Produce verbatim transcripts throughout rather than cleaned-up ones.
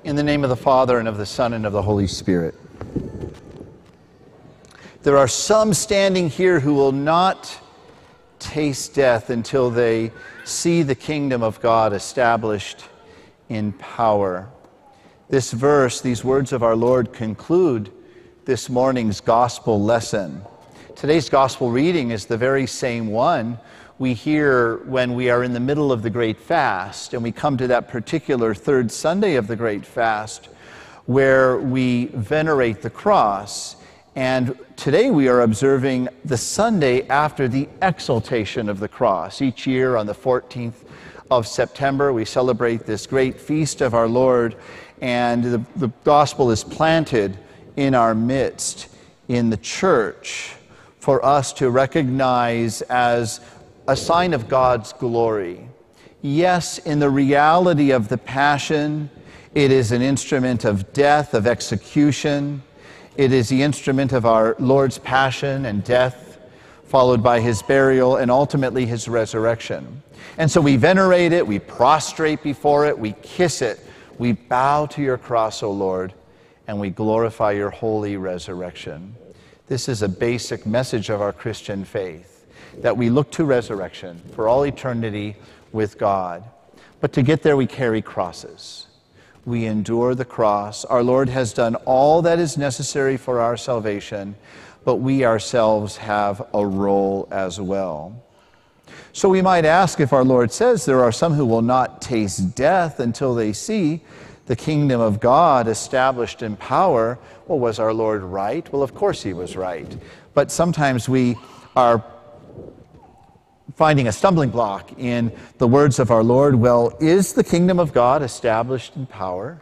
In the name of the Father, and of the Son, and of the Holy Spirit. There are some standing here who will not taste death until they see the kingdom of God established in power. This verse, these words of our Lord, conclude this morning's gospel lesson. Today's gospel reading is the very same one we hear when we are in the middle of the Great Fast, and we come to that particular third Sunday of the Great Fast, where we venerate the cross. And today we are observing the Sunday after the exaltation of the cross. Each year on the fourteenth of September, we celebrate this great feast of our Lord, and the, the gospel is planted in our midst in the church for us to recognize as a sign of God's glory. Yes, in the reality of the passion, it is an instrument of death, of execution. It is the instrument of our Lord's passion and death, followed by his burial and ultimately his resurrection. And so we venerate it, we prostrate before it, we kiss it, we bow to your cross, O Lord, and we glorify your holy resurrection. This is a basic message of our Christian faith, that we look to resurrection for all eternity with God. But to get there, we carry crosses. We endure the cross. Our Lord has done all that is necessary for our salvation, but we ourselves have a role as well. So we might ask, if our Lord says there are some who will not taste death until they see the kingdom of God established in power, well, was our Lord right? Well, of course he was right. But sometimes we are finding a stumbling block in the words of our Lord. Well, is the kingdom of God established in power?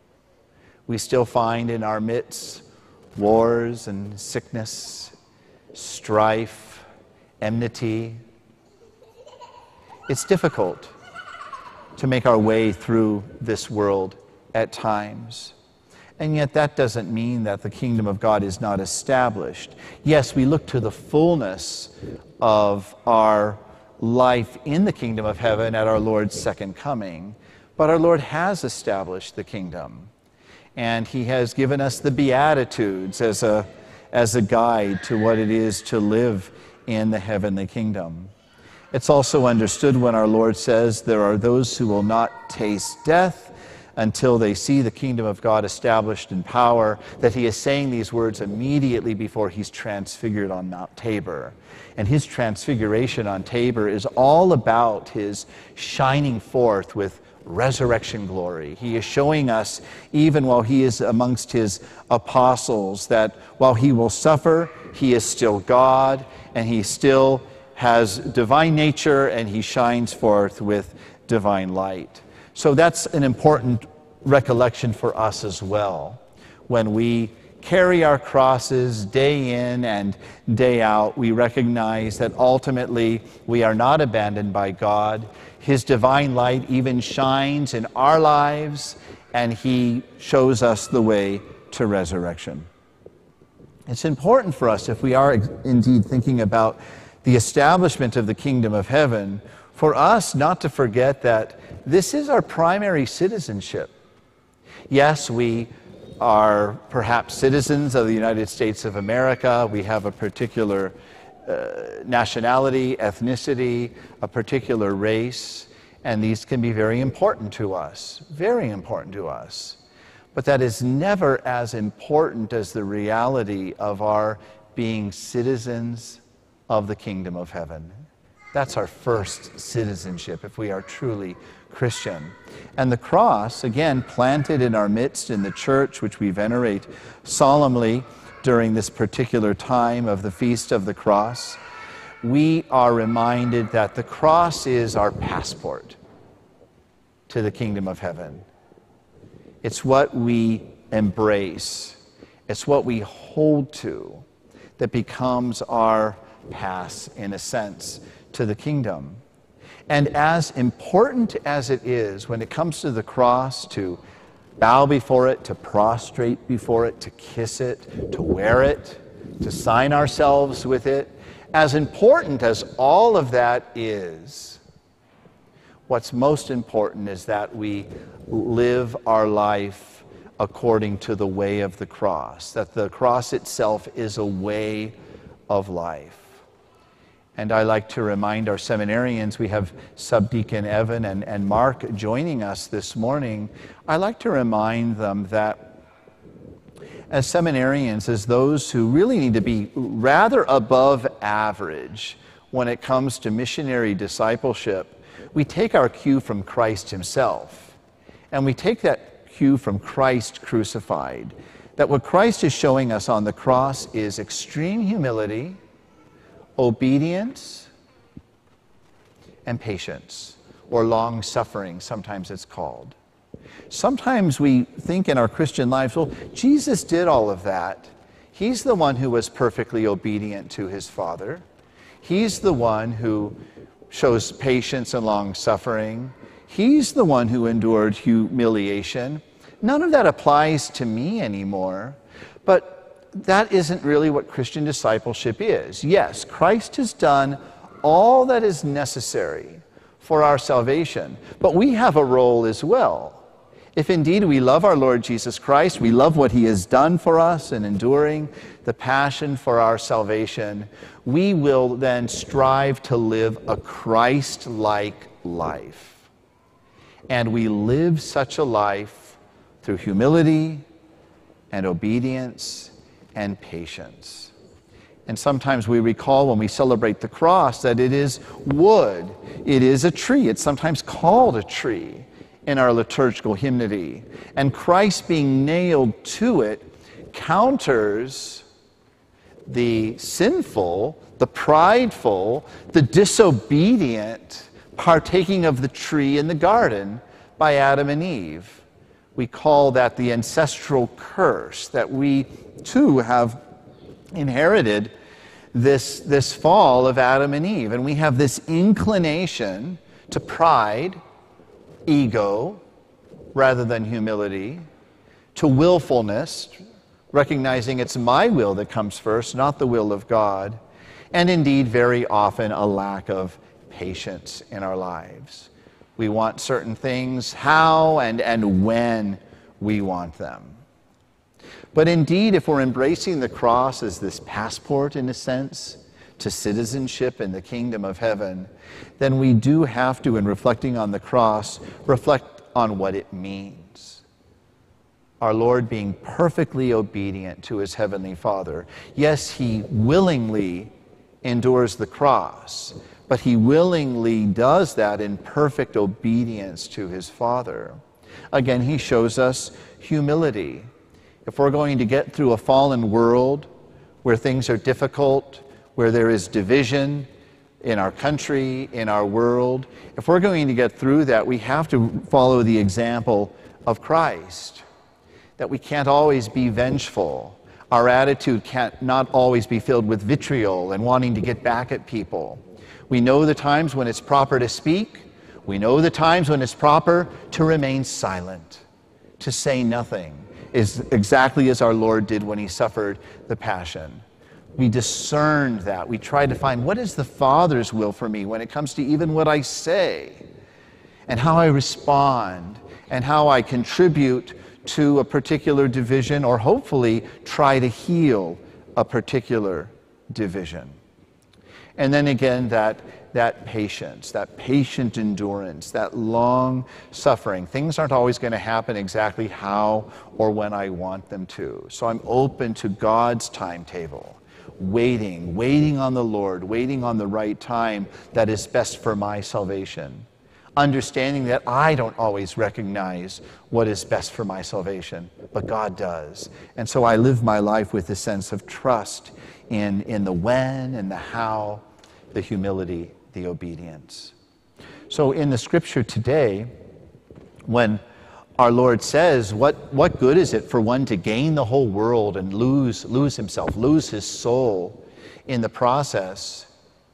We still find in our midst wars and sickness, strife, enmity. It's difficult to make our way through this world at times. And yet that doesn't mean that the kingdom of God is not established. Yes, we look to the fullness of our life in the kingdom of heaven at our Lord's second coming, but our Lord has established the kingdom, and he has given us the Beatitudes as a, as a guide to what it is to live in the heavenly kingdom. It's also understood when our Lord says there are those who will not taste death until they see the kingdom of God established in power, that he is saying these words immediately before he's transfigured on Mount Tabor. And his transfiguration on Tabor is all about his shining forth with resurrection glory. He is showing us, even while he is amongst his apostles, that while he will suffer, he is still God, and he still has divine nature, and he shines forth with divine light. So that's an important recollection for us as well. When we carry our crosses day in and day out, we recognize that ultimately we are not abandoned by God. His divine light even shines in our lives, and he shows us the way to resurrection. It's important for us, if we are indeed thinking about the establishment of the kingdom of heaven, for us not to forget that this is our primary citizenship. Yes, we are perhaps citizens of the United States of America. We have a particular uh, nationality, ethnicity, a particular race, and these can be very important to us, very important to us. But that is never as important as the reality of our being citizens of the kingdom of heaven. That's our first citizenship, if we are truly Christian. And the cross, again, planted in our midst in the church, which we venerate solemnly during this particular time of the Feast of the Cross, we are reminded that the cross is our passport to the kingdom of heaven. It's what we embrace. It's what we hold to that becomes our pass, in a sense, to the kingdom. And as important as it is when it comes to the cross to bow before it, to prostrate before it, to kiss it, to wear it, to sign ourselves with it, as important as all of that is, what's most important is that we live our life according to the way of the cross, that the cross itself is a way of life. And I like to remind our seminarians, we have Subdeacon Evan and, and Mark joining us this morning. I like to remind them that as seminarians, as those who really need to be rather above average when it comes to missionary discipleship, we take our cue from Christ himself. And we take that cue from Christ crucified. That what Christ is showing us on the cross is extreme humility, obedience, and patience, or long suffering, sometimes it's called. Sometimes we think in our Christian lives, well, Jesus did all of that. He's the one who was perfectly obedient to his Father. He's the one who shows patience and long suffering. He's the one who endured humiliation. None of that applies to me anymore, but that isn't really what Christian discipleship is. Yes, Christ has done all that is necessary for our salvation, but we have a role as well. If indeed we love our Lord Jesus Christ, we love what he has done for us in enduring the passion for our salvation, we will then strive to live a Christ-like life. And we live such a life through humility and obedience and patience. And sometimes we recall when we celebrate the cross that it is wood, it is a tree, it's sometimes called a tree in our liturgical hymnody. And Christ being nailed to it counters the sinful, the prideful, the disobedient partaking of the tree in the garden by Adam and Eve. We call that the ancestral curse, that we too have inherited this, this fall of Adam and Eve. And we have this inclination to pride, ego, rather than humility, to willfulness, recognizing it's my will that comes first, not the will of God, and indeed very often a lack of patience in our lives. We want certain things how and, and when we want them. But indeed, if we're embracing the cross as this passport, in a sense, to citizenship in the kingdom of heaven, then we do have to, in reflecting on the cross, reflect on what it means. Our Lord being perfectly obedient to his heavenly Father. Yes, he willingly endures the cross, but he willingly does that in perfect obedience to his Father. Again, he shows us humility. If we're going to get through a fallen world where things are difficult, where there is division in our country, in our world, if we're going to get through that, we have to follow the example of Christ. That we can't always be vengeful. Our attitude can't not always be filled with vitriol and wanting to get back at people. We know the times when it's proper to speak. We know the times when it's proper to remain silent, to say nothing, is exactly as our Lord did when he suffered the passion. We discern that. We try to find what is the Father's will for me when it comes to even what I say and how I respond and how I contribute to a particular division, or hopefully try to heal a particular division. And then again, that, that patience, that patient endurance, that long suffering. Things aren't always going to happen exactly how or when I want them to. So I'm open to God's timetable, waiting, waiting on the Lord, waiting on the right time that is best for my salvation. Understanding that I don't always recognize what is best for my salvation, but God does. And so I live my life with a sense of trust in, in the when and the how, the humility, the obedience. So in the scripture today, when our Lord says, what, what good is it for one to gain the whole world and lose, lose himself, lose his soul in the process?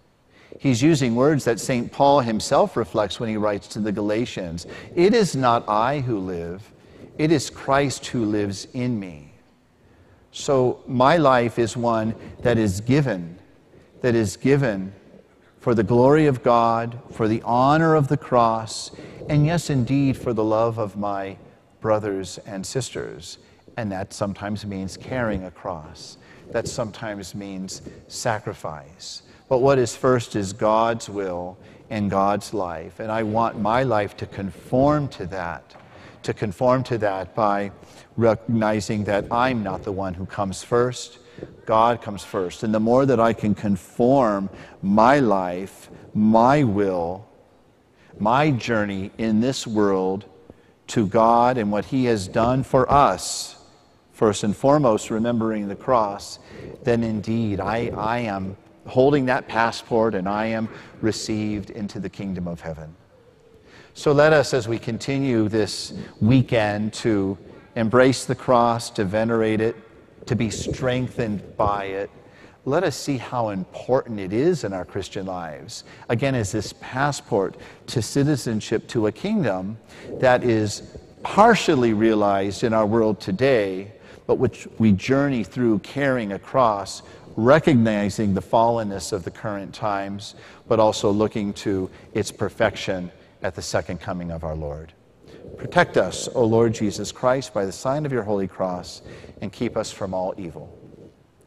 He's using words that Saint Paul himself reflects when he writes to the Galatians. It is not I who live, it is Christ who lives in me. So my life is one that is given, that is given for the glory of God, for the honor of the cross, and yes, indeed, for the love of my brothers and sisters. And that sometimes means carrying a cross. That sometimes means sacrifice. But what is first is God's will and God's life. And I want my life to conform to that, to conform to that by recognizing that I'm not the one who comes first. God comes first. And the more that I can conform my life, my will, my journey in this world to God and what He has done for us, first and foremost remembering the cross, then indeed I, I am holding that passport and I am received into the kingdom of heaven. So let us, as we continue this weekend, to embrace the cross, to venerate it, to be strengthened by it, let us see how important it is in our Christian lives. Again, as this passport to citizenship to a kingdom that is partially realized in our world today, but which we journey through carrying a cross, recognizing the fallenness of the current times, but also looking to its perfection at the second coming of our Lord. Protect us, O Lord Jesus Christ, by the sign of your holy cross, and keep us from all evil.